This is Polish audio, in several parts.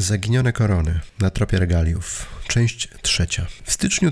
Zaginione korony na tropie regaliów. Część 3. W styczniu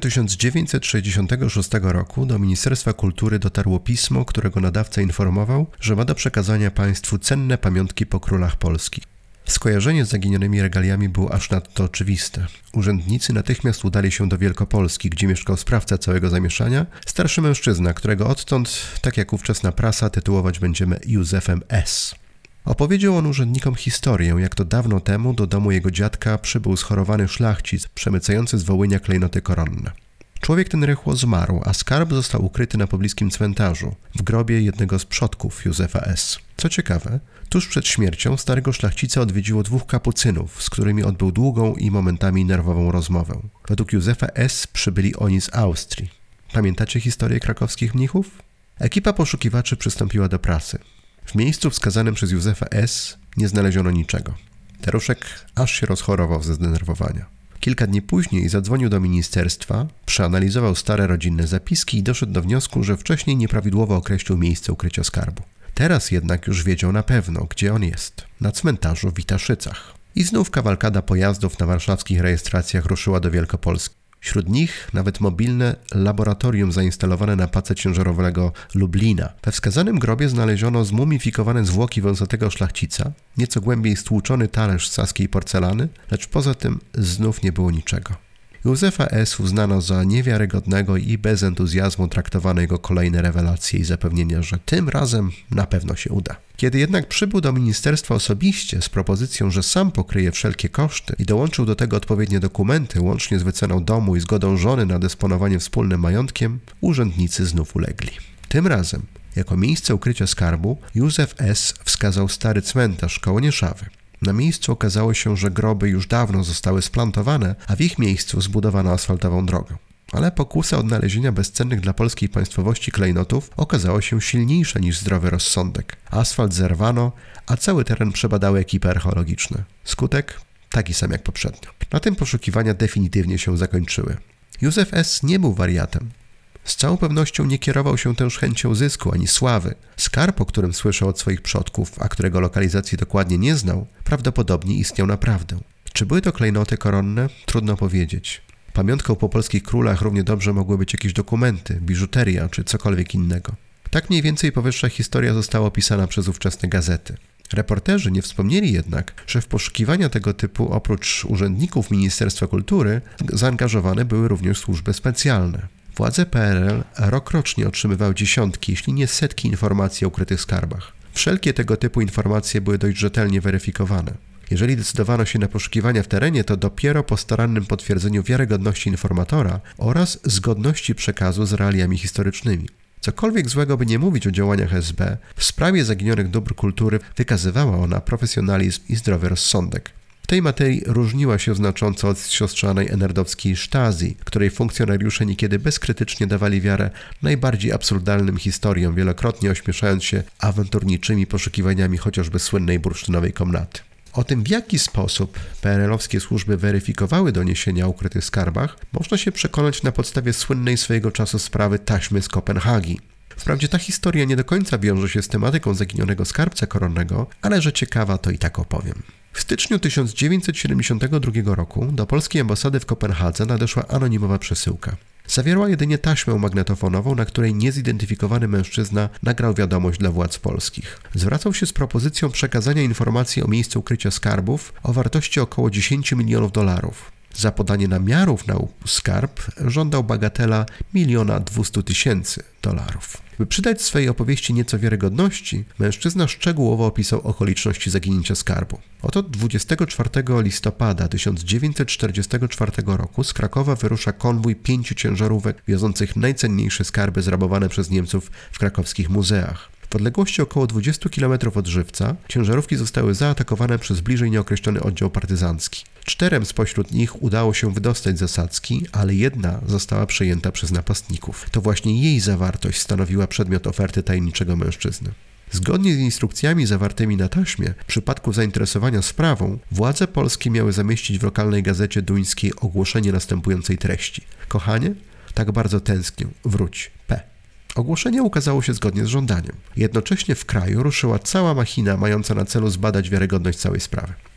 1966 roku do Ministerstwa Kultury dotarło pismo, którego nadawca informował, że ma do przekazania państwu cenne pamiątki po królach polskich. Skojarzenie z zaginionymi regaliami było aż nadto oczywiste. Urzędnicy natychmiast udali się do Wielkopolski, gdzie mieszkał sprawca całego zamieszania, starszy mężczyzna, którego odtąd, tak jak ówczesna prasa, tytułować będziemy Józefem S. Opowiedział on urzędnikom historię, jak to dawno temu do domu jego dziadka przybył schorowany szlachcic przemycający z Wołynia klejnoty koronne. Człowiek ten rychło zmarł, a skarb został ukryty na pobliskim cmentarzu, w grobie jednego z przodków Józefa S. Co ciekawe, tuż przed śmiercią starego szlachcica odwiedziło 2 kapucynów, z którymi odbył długą i momentami nerwową rozmowę. Według Józefa S. przybyli oni z Austrii. Pamiętacie historię krakowskich mnichów? Ekipa poszukiwaczy przystąpiła do pracy. W miejscu wskazanym przez Józefa S. nie znaleziono niczego. Teruszek aż się rozchorował ze zdenerwowania. Kilka dni później zadzwonił do ministerstwa, przeanalizował stare rodzinne zapiski i doszedł do wniosku, że wcześniej nieprawidłowo określił miejsce ukrycia skarbu. Teraz jednak już wiedział na pewno, gdzie on jest. Na cmentarzu w Witaszycach. I znów kawalkada pojazdów na warszawskich rejestracjach ruszyła do Wielkopolski. Wśród nich nawet mobilne laboratorium zainstalowane na pace ciężarowego Lublina. We wskazanym grobie znaleziono zmumifikowane zwłoki wąsatego szlachcica, nieco głębiej stłuczony talerz z saskiej porcelany, lecz poza tym znów nie było niczego. Józefa S. uznano za niewiarygodnego i bez entuzjazmu traktowano jego kolejne rewelacje i zapewnienia, że tym razem na pewno się uda. Kiedy jednak przybył do ministerstwa osobiście z propozycją, że sam pokryje wszelkie koszty i dołączył do tego odpowiednie dokumenty, łącznie z wyceną domu i zgodą żony na dysponowanie wspólnym majątkiem, urzędnicy znów ulegli. Tym razem, jako miejsce ukrycia skarbu, Józef S. wskazał stary cmentarz koło Nieszawy. Na miejscu okazało się, że groby już dawno zostały splantowane, a w ich miejscu zbudowano asfaltową drogę. Ale pokusa odnalezienia bezcennych dla polskiej państwowości klejnotów okazała się silniejsza niż zdrowy rozsądek. Asfalt zerwano, a cały teren przebadały ekipy archeologiczne. Skutek? Taki sam jak poprzednio. Na tym poszukiwania definitywnie się zakończyły. Józef S. nie był wariatem. Z całą pewnością nie kierował się też chęcią zysku ani sławy. Skarb, o którym słyszał od swoich przodków, a którego lokalizacji dokładnie nie znał, prawdopodobnie istniał naprawdę. Czy były to klejnoty koronne? Trudno powiedzieć. Pamiątką po polskich królach równie dobrze mogły być jakieś dokumenty, biżuteria czy cokolwiek innego. Tak mniej więcej powyższa historia została opisana przez ówczesne gazety. Reporterzy nie wspomnieli jednak, że w poszukiwania tego typu oprócz urzędników Ministerstwa Kultury zaangażowane były również służby specjalne. Władze PRL rokrocznie otrzymywały dziesiątki, jeśli nie setki informacji o ukrytych skarbach. Wszelkie tego typu informacje były dość rzetelnie weryfikowane. Jeżeli decydowano się na poszukiwania w terenie, to dopiero po starannym potwierdzeniu wiarygodności informatora oraz zgodności przekazu z realiami historycznymi. Cokolwiek złego by nie mówić o działaniach SB, w sprawie zaginionych dóbr kultury wykazywała ona profesjonalizm i zdrowy rozsądek. W tej materii różniła się znacząco od siostrzanej enerdowskiej Stasi, której funkcjonariusze niekiedy bezkrytycznie dawali wiarę najbardziej absurdalnym historiom, wielokrotnie ośmieszając się awanturniczymi poszukiwaniami chociażby słynnej bursztynowej komnaty. O tym, w jaki sposób PRL-owskie służby weryfikowały doniesienia o ukrytych skarbach, można się przekonać na podstawie słynnej swojego czasu sprawy taśmy z Kopenhagi. Wprawdzie ta historia nie do końca wiąże się z tematyką zaginionego skarbca koronnego, ale że ciekawa, to i tak opowiem. W styczniu 1972 roku do polskiej ambasady w Kopenhadze nadeszła anonimowa przesyłka. Zawierała jedynie taśmę magnetofonową, na której niezidentyfikowany mężczyzna nagrał wiadomość dla władz polskich. Zwracał się z propozycją przekazania informacji o miejscu ukrycia skarbów o wartości około $10 milionów. Za podanie namiarów na skarb żądał bagatela $1,200,000. By przydać swojej opowieści nieco wiarygodności, mężczyzna szczegółowo opisał okoliczności zaginięcia skarbu. Oto 24 listopada 1944 roku z Krakowa wyrusza konwój 5 ciężarówek wiozących najcenniejsze skarby zrabowane przez Niemców w krakowskich muzeach. W odległości około 20 km od Żywca ciężarówki zostały zaatakowane przez bliżej nieokreślony oddział partyzancki. 4 spośród nich udało się wydostać z zasadzki, ale jedna została przejęta przez napastników. To właśnie jej zawartość stanowiła przedmiot oferty tajemniczego mężczyzny. Zgodnie z instrukcjami zawartymi na taśmie, w przypadku zainteresowania sprawą, władze polskie miały zamieścić w lokalnej gazecie duńskiej ogłoszenie następującej treści. Kochanie, tak bardzo tęsknię, wróć, P. Ogłoszenie ukazało się zgodnie z żądaniem. Jednocześnie w kraju ruszyła cała machina mająca na celu zbadać wiarygodność całej sprawy.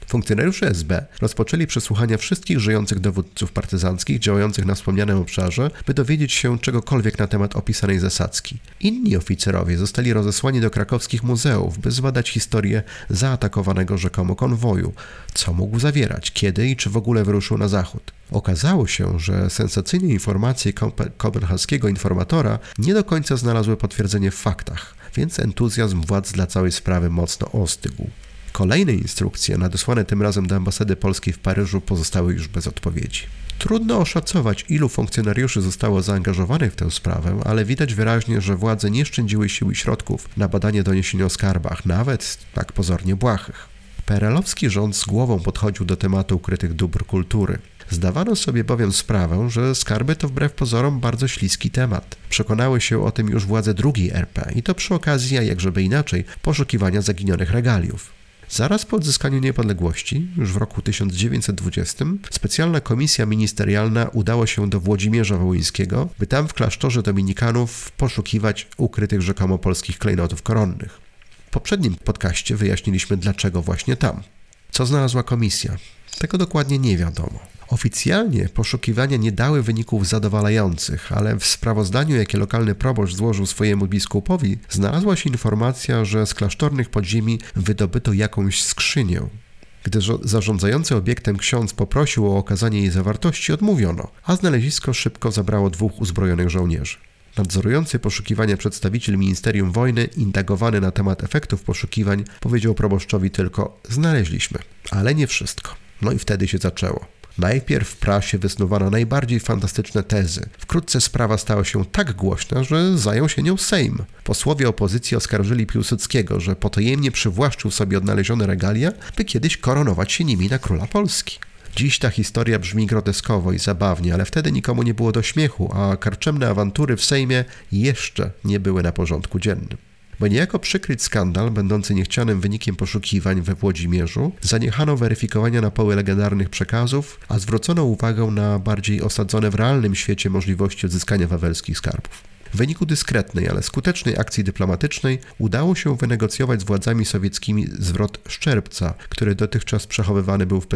Funkcjonariusze SB rozpoczęli przesłuchania wszystkich żyjących dowódców partyzanckich działających na wspomnianym obszarze, by dowiedzieć się czegokolwiek na temat opisanej zasadzki. Inni oficerowie zostali rozesłani do krakowskich muzeów, by zbadać historię zaatakowanego rzekomo konwoju, co mógł zawierać, kiedy i czy w ogóle wyruszył na zachód. Okazało się, że sensacyjne informacje kopenhaskiego informatora nie do końca znalazły potwierdzenie w faktach, więc entuzjazm władz dla całej sprawy mocno ostygł. Kolejne instrukcje, nadesłane tym razem do ambasady polskiej w Paryżu, pozostały już bez odpowiedzi. Trudno oszacować, ilu funkcjonariuszy zostało zaangażowanych w tę sprawę, ale widać wyraźnie, że władze nie szczędziły sił i środków na badanie doniesień o skarbach, nawet tak pozornie błahych. PRL-owski rząd z głową podchodził do tematu ukrytych dóbr kultury. Zdawano sobie bowiem sprawę, że skarby to wbrew pozorom bardzo śliski temat. Przekonały się o tym już władze II RP i to przy okazji, a jakżeby inaczej, poszukiwania zaginionych regaliów. Zaraz po odzyskaniu niepodległości, już w roku 1920, specjalna komisja ministerialna udała się do Włodzimierza Wołyńskiego, by tam w klasztorze dominikanów poszukiwać ukrytych rzekomo polskich klejnotów koronnych. W poprzednim podcaście wyjaśniliśmy, dlaczego właśnie tam. Co znalazła komisja? Tego dokładnie nie wiadomo. Oficjalnie poszukiwania nie dały wyników zadowalających, ale w sprawozdaniu, jakie lokalny proboszcz złożył swojemu biskupowi, znalazła się informacja, że z klasztornych podziemi wydobyto jakąś skrzynię. Gdy zarządzający obiektem ksiądz poprosił o okazanie jej zawartości, odmówiono, a znalezisko szybko zabrało 2 uzbrojonych żołnierzy. Nadzorujący poszukiwania przedstawiciel Ministerium Wojny, indagowany na temat efektów poszukiwań, powiedział proboszczowi tylko: znaleźliśmy, ale nie wszystko. No i wtedy się zaczęło. Najpierw w prasie wysnuwano najbardziej fantastyczne tezy. Wkrótce sprawa stała się tak głośna, że zajął się nią Sejm. Posłowie opozycji oskarżyli Piłsudskiego, że potajemnie przywłaszczył sobie odnalezione regalia, by kiedyś koronować się nimi na króla Polski. Dziś ta historia brzmi groteskowo i zabawnie, ale wtedy nikomu nie było do śmiechu, a karczemne awantury w Sejmie jeszcze nie były na porządku dziennym. By niejako przykryć skandal będący niechcianym wynikiem poszukiwań we Włodzimierzu, zaniechano weryfikowania na poły legendarnych przekazów, a zwrócono uwagę na bardziej osadzone w realnym świecie możliwości odzyskania wawelskich skarbów. W wyniku dyskretnej, ale skutecznej akcji dyplomatycznej udało się wynegocjować z władzami sowieckimi zwrot Szczerbca, który dotychczas przechowywany był w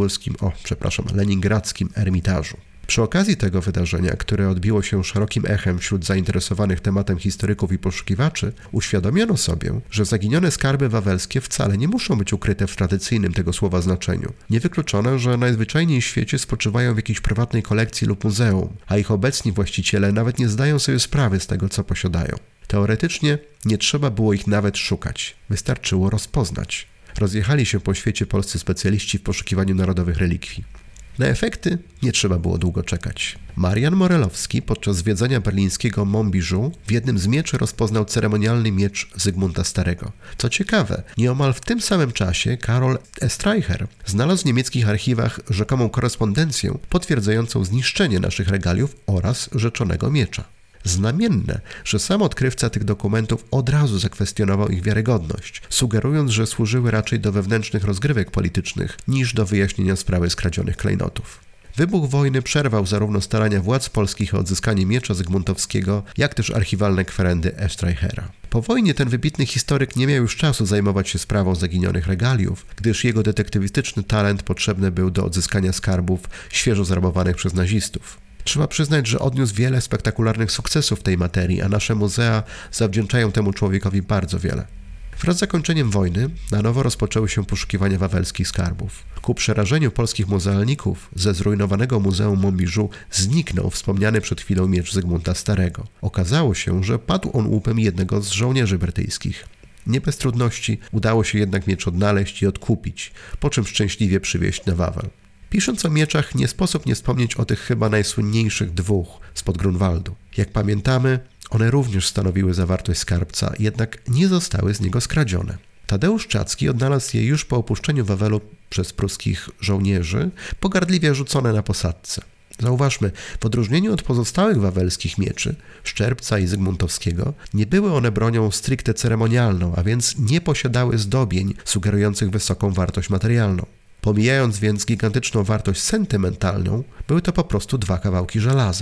leningradzkim Ermitażu. Przy okazji tego wydarzenia, które odbiło się szerokim echem wśród zainteresowanych tematem historyków i poszukiwaczy, uświadomiono sobie, że zaginione skarby wawelskie wcale nie muszą być ukryte w tradycyjnym tego słowa znaczeniu. Niewykluczone, że najzwyczajniej w świecie spoczywają w jakiejś prywatnej kolekcji lub muzeum, a ich obecni właściciele nawet nie zdają sobie sprawy z tego, co posiadają. Teoretycznie nie trzeba było ich nawet szukać, wystarczyło rozpoznać. Rozjechali się po świecie polscy specjaliści w poszukiwaniu narodowych relikwii. Na efekty nie trzeba było długo czekać. Marian Morelowski podczas zwiedzania berlińskiego Montbijou w jednym z mieczy rozpoznał ceremonialny miecz Zygmunta Starego. Co ciekawe, nieomal w tym samym czasie Karol Streicher znalazł w niemieckich archiwach rzekomą korespondencję potwierdzającą zniszczenie naszych regaliów oraz rzeczonego miecza. Znamienne, że sam odkrywca tych dokumentów od razu zakwestionował ich wiarygodność, sugerując, że służyły raczej do wewnętrznych rozgrywek politycznych niż do wyjaśnienia sprawy skradzionych klejnotów. Wybuch wojny przerwał zarówno starania władz polskich o odzyskanie miecza zygmuntowskiego, jak też archiwalne kwerendy Streichera. Po wojnie ten wybitny historyk nie miał już czasu zajmować się sprawą zaginionych regaliów, gdyż jego detektywistyczny talent potrzebny był do odzyskania skarbów świeżo zrabowanych przez nazistów. Trzeba przyznać, że odniósł wiele spektakularnych sukcesów w tej materii, a nasze muzea zawdzięczają temu człowiekowi bardzo wiele. Wraz z zakończeniem wojny na nowo rozpoczęły się poszukiwania wawelskich skarbów. Ku przerażeniu polskich muzealników ze zrujnowanego Muzeum Montbijou zniknął wspomniany przed chwilą miecz Zygmunta Starego. Okazało się, że padł on łupem jednego z żołnierzy brytyjskich. Nie bez trudności udało się jednak miecz odnaleźć i odkupić, po czym szczęśliwie przywieźć na Wawel. Pisząc o mieczach, nie sposób nie wspomnieć o tych chyba najsłynniejszych 2 spod Grunwaldu. Jak pamiętamy, one również stanowiły zawartość skarbca, jednak nie zostały z niego skradzione. Tadeusz Czacki odnalazł je już po opuszczeniu Wawelu przez pruskich żołnierzy, pogardliwie rzucone na posadzce. Zauważmy, w odróżnieniu od pozostałych wawelskich mieczy, Szczerbca i Zygmuntowskiego, nie były one bronią stricte ceremonialną, a więc nie posiadały zdobień sugerujących wysoką wartość materialną. Pomijając więc gigantyczną wartość sentymentalną, były to po prostu 2 kawałki żelaza.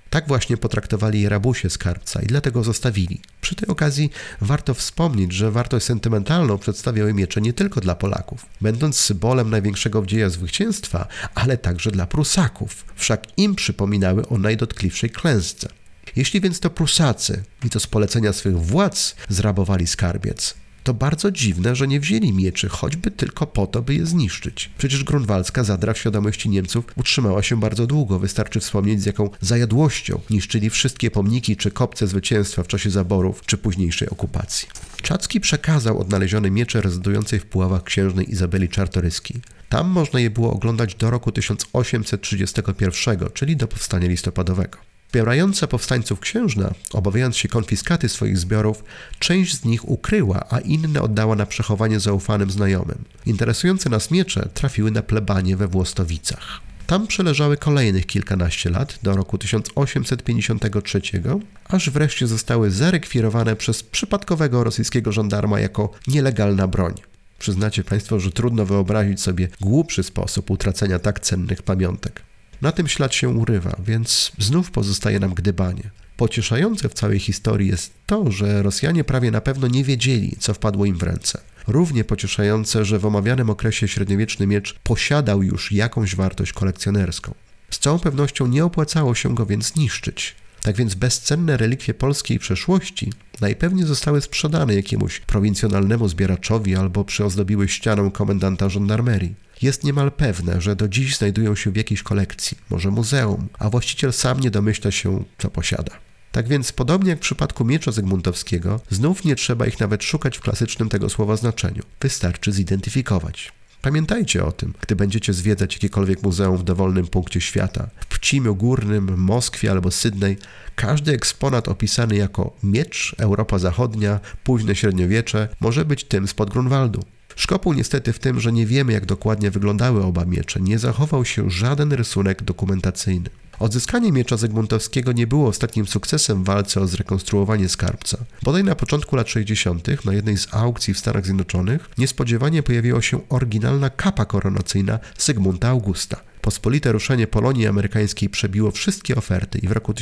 Tak właśnie potraktowali rabusie skarbca i dlatego zostawili. Przy tej okazji warto wspomnieć, że wartość sentymentalną przedstawiały miecze nie tylko dla Polaków, będąc symbolem największego w dziejach zwycięstwa, ale także dla Prusaków, wszak im przypominały o najdotkliwszej klęsce. Jeśli więc to Prusacy, i to z polecenia swych władz, zrabowali skarbiec, to bardzo dziwne, że nie wzięli mieczy, choćby tylko po to, by je zniszczyć. Przecież grunwaldzka zadra w świadomości Niemców utrzymała się bardzo długo. Wystarczy wspomnieć, z jaką zajadłością niszczyli wszystkie pomniki czy kopce zwycięstwa w czasie zaborów czy późniejszej okupacji. Czacki przekazał odnalezione miecze rezydującej w Puławach księżnej Izabeli Czartoryskiej. Tam można je było oglądać do roku 1831, czyli do powstania listopadowego. Wspierająca powstańców księżna, obawiając się konfiskaty swoich zbiorów, część z nich ukryła, a inne oddała na przechowanie zaufanym znajomym. Interesujące nas miecze trafiły na plebanie we Włostowicach. Tam przeleżały kolejnych kilkanaście lat, do roku 1853, aż wreszcie zostały zarekwirowane przez przypadkowego rosyjskiego żandarma jako nielegalna broń. Przyznacie Państwo, że trudno wyobrazić sobie głupszy sposób utracenia tak cennych pamiątek. Na tym ślad się urywa, więc znów pozostaje nam gdybanie. Pocieszające w całej historii jest to, że Rosjanie prawie na pewno nie wiedzieli, co wpadło im w ręce. Równie pocieszające, że w omawianym okresie średniowieczny miecz posiadał już jakąś wartość kolekcjonerską. Z całą pewnością nie opłacało się go więc niszczyć. Tak więc bezcenne relikwie polskiej przeszłości najpewniej zostały sprzedane jakiemuś prowincjonalnemu zbieraczowi albo przyozdobiły ścianą komendanta żandarmerii. Jest niemal pewne, że do dziś znajdują się w jakiejś kolekcji, może muzeum, a właściciel sam nie domyśla się, co posiada. Tak więc, podobnie jak w przypadku miecza zygmuntowskiego, znów nie trzeba ich nawet szukać w klasycznym tego słowa znaczeniu. Wystarczy zidentyfikować. Pamiętajcie o tym, gdy będziecie zwiedzać jakiekolwiek muzeum w dowolnym punkcie świata. W Pcimiu Górnym, Moskwie albo Sydney każdy eksponat opisany jako miecz, Europa Zachodnia, późne średniowiecze może być tym spod Grunwaldu. Szkopuł niestety w tym, że nie wiemy, jak dokładnie wyglądały oba miecze. Nie zachował się żaden rysunek dokumentacyjny. Odzyskanie miecza zygmuntowskiego nie było ostatnim sukcesem w walce o zrekonstruowanie skarbca. Bodaj na początku lat 60. na jednej z aukcji w Stanach Zjednoczonych niespodziewanie pojawiła się oryginalna kapa koronacyjna Zygmunta Augusta. Pospolite ruszenie Polonii amerykańskiej przebiło wszystkie oferty i w roku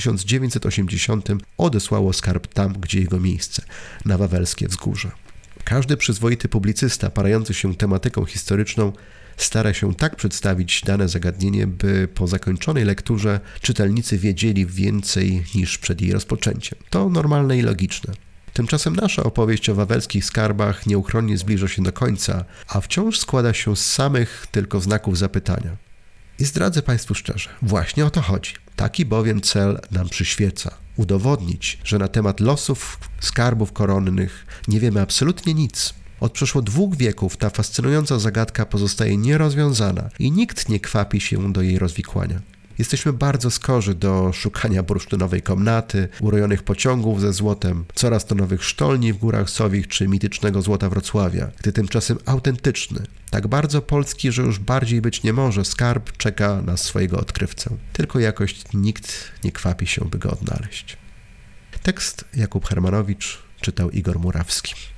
1980 odesłało skarb tam, gdzie jego miejsce, na Wawelskie Wzgórze. Każdy przyzwoity publicysta parający się tematyką historyczną stara się tak przedstawić dane zagadnienie, by po zakończonej lekturze czytelnicy wiedzieli więcej niż przed jej rozpoczęciem. To normalne i logiczne. Tymczasem nasza opowieść o wawelskich skarbach nieuchronnie zbliża się do końca, a wciąż składa się z samych tylko znaków zapytania. I zdradzę Państwu szczerze, właśnie o to chodzi. Taki bowiem cel nam przyświeca. Udowodnić, że na temat losów skarbów koronnych nie wiemy absolutnie nic. Od przeszło 2 wieków ta fascynująca zagadka pozostaje nierozwiązana i nikt nie kwapi się do jej rozwikłania. Jesteśmy bardzo skorzy do szukania bursztynowej komnaty, urojonych pociągów ze złotem, coraz to nowych sztolni w Górach Sowich czy mitycznego złota Wrocławia, gdy tymczasem autentyczny, tak bardzo polski, że już bardziej być nie może, skarb czeka na swojego odkrywcę. Tylko jakoś nikt nie kwapi się, by go odnaleźć. Tekst Jakub Hermanowicz, czytał Igor Murawski.